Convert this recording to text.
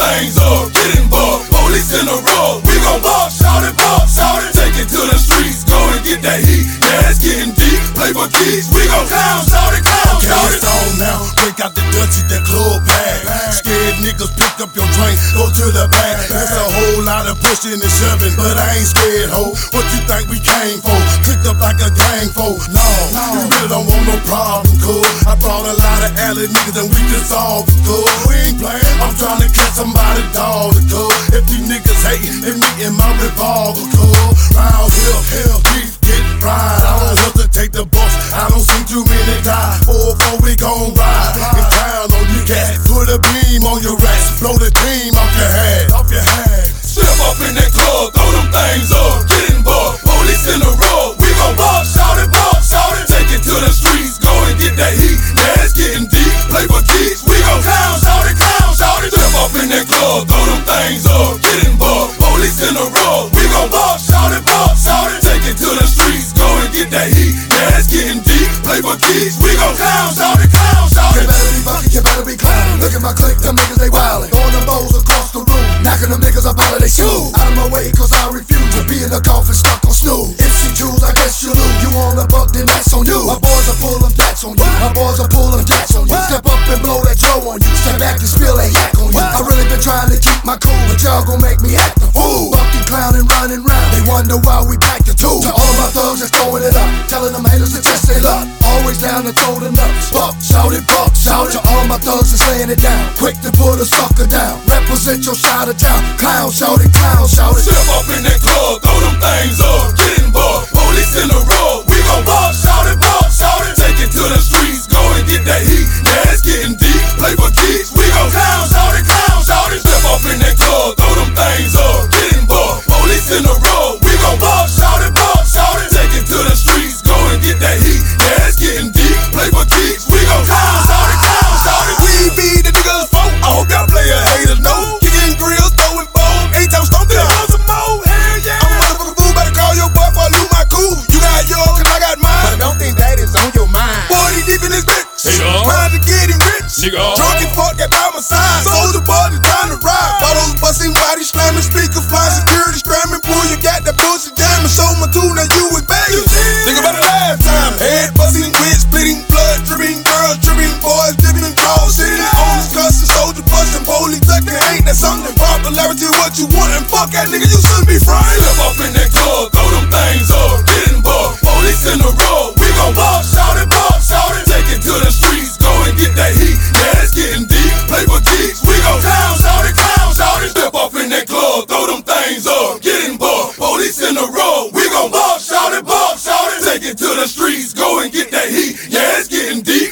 things up, getting bucked. Police in the road, we gon' buck, shout it, take it to the streets, go and get that heat. Yeah, it's getting deep, play for keys, we gon' clown, shout it, shout it. It's on now, break out the Dutch, hit that club bag. Scared niggas, pick up your drink, go to the bag. There's a whole lot of pushing and shoving, but I ain't scared, ho. What you think we came for? Clicked up like a gang foe. No, you really don't want no problem, cuz I brought a lot of alley niggas and we can solve it, cuz we ain't playing. I'm trying to catch somebody, dog, cuz if these niggas hating, they me in my revolver, cuz round here, hell, beef get fried. I don't hesitate to bust, I don't see too many die. 4-4, we gon' ride and clown on you cat. Put a beam on your racks, blow the team off your head, Step up in that club, throw them things up, getting bucked. Police in the road, we gon' buck, shout it, take it to the streets, go and get that heat. Yeah, it's getting deep, play for keys, we gon' clown, shout it. Step up in that club, throw them things up, getting bucked. Police in the road, we gon' buck, shout it, take it to the streets, go and get that heat. Yeah, it's getting deep, play for keys, we gon' clown, shout it. You better be bucking, you better be clowning. Look at my clique, them niggas they wildin'. Throwing them bows across the room, knocking them niggas up out of their shoes. Out of my way, cause I refuse to be in a coffin stuck on snooze. If she choose, I guess you lose. You on the buck, then that's on you. My boys will pull them flats on you. My boys will pull them flats on you. Step up and blow that Joe on you. Step back and spill that yak on you. I really been trying to keep my cool, but y'all gon' make me act a fool. Bucking, clowning, running round. They wonder why we pack the two. To all of my thugs that's throwing it up, telling them haters to test their luck. Always down to throw the nuts. Buck, shout it, buck, shout it. To all my thugs that's laying it down, quick to put a sucker down. Represent your side of town. Clown, shout it, clown, shout it. Step up in that club, throw them things up, getting bucked. Police in the road, we gon' buck, shout it, take it to the streets, go and get that heat. Yeah, it's getting deep, play for keys, we gon' clown, shout it. Step up in that club, throw them things up, getting bucked. Police in the road, we gon' buck, shout it, take it to the streets, go and get that heat. Yeah, it's getting deep, play for keys, we gon' clown, shout it. We be the niggas folk, I hope y'all player haters know. Kicking grills, throwing bones, 8 times stomping, on some more, hell yeah. I'm a motherfucking fool, better call your boy for I lose my cool. You got yours, cause I got mine, but I don't think that is on your mind. 40 deep in this bitch, trying to get him rich. Drunk and fuck that by my side, soldier boy, the time to ride. Bottles busting, body slamming, speaker flying, security scramming. Pull, you got that pussy jamming, show my tool, now you was begging. Think about the last time, head buzzing, wind splitting, blood dripping, girls dripping, boys dipping, calls sitting, owners cussing, soldier busting, police ducking. Ain't that something? Popularity, what you want, and fuck that nigga, you shouldn't be friends. Step up in that club, throw them things up, getting bucked. Police in the road, we gon' buck, shout it, take it to the streets, go and get that heat. Yeah, it's getting deep, play for keys, we gon' clown, shout it. Step up in that club, throw them things up, getting bucked. Police in the road, we gon' buck, shout it, take it to the streets, go and get that heat. Yeah, it's getting deep,